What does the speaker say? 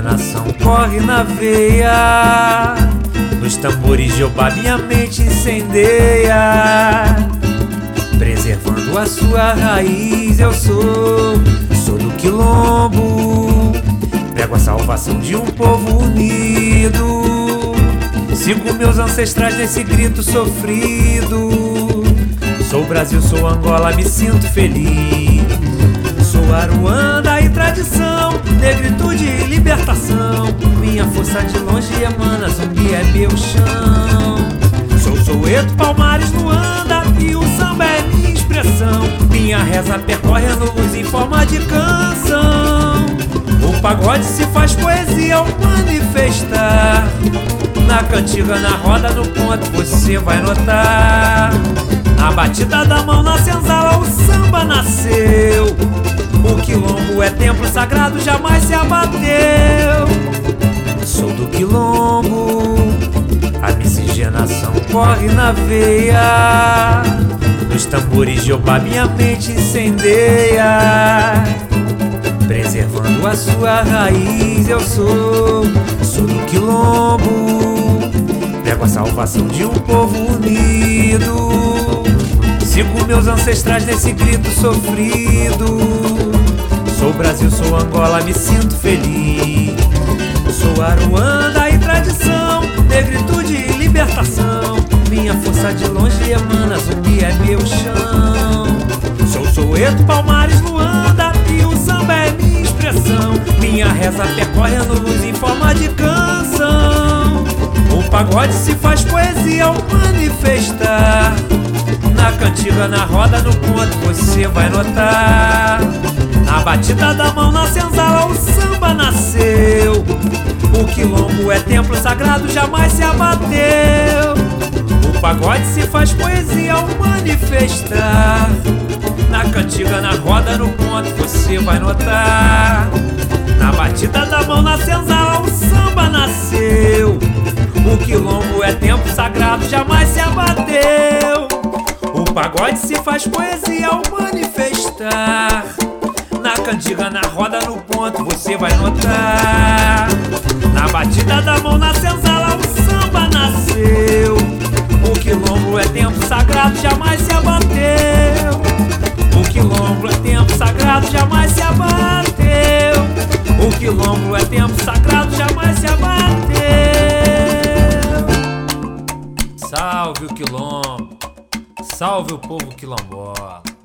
miscigenação corre na veia, nos tambores de Jeová minha mente incendeia. Preservando a sua raiz eu sou do quilombo. Prego a salvação de um povo unido. Sigo meus ancestrais nesse grito sofrido. Sou Brasil, sou Angola, me sinto feliz. Sou Aruanda e tradição, negritude e libertação. Minha força de longe emana, Zumbi é meu chão. Sou Soweto, Palmares, Luanda e o samba é minha expressão. Minha reza percorre a luz em forma de canção. O pagode se faz poesia ao manifestar. Na cantiga, na roda, no ponto você vai notar. Na batida da mão, na senzala, o samba nasceu. O quilombo é templo sagrado, jamais se abateu. Sou do quilombo, a miscigenação corre na veia. Nos tambores de Jeová minha mente incendeia. Preservando a sua raiz eu sou do quilombo. Prego a salvação de um povo unido. Sigo meus ancestrais nesse grito sofrido. Sou Brasil, sou Angola, me sinto feliz. Sou Aruanda e tradição, negritude e libertação. Minha força de longe emana, Zumbi é meu chão. Sou Soweto, Palmares, Luanda e o samba é minha expressão. Minha reza percorre a luz em forma de canção. O pagode se faz poesia ao manifestar. Na cantiga, na roda, no ponto você vai notar. Na batida da mão, na senzala, o samba nasceu. O quilombo é templo sagrado, jamais se abateu. O pagode se faz poesia ao manifestar. Na cantiga, na roda, no ponto você vai notar. Na batida da mão, na senzala, o samba nasceu. O quilombo é templo sagrado, jamais se abateu. O pagode se faz poesia ao manifestar. Na cantiga, na roda, no ponto você vai notar. Na batida da mão, na senzala, o samba nasceu. O quilombo é templo sagrado, jamais se abateu. O quilombo é templo sagrado, jamais se abateu. O quilombo é templo sagrado, jamais se abateu. Salve o quilombo, salve o povo quilombola.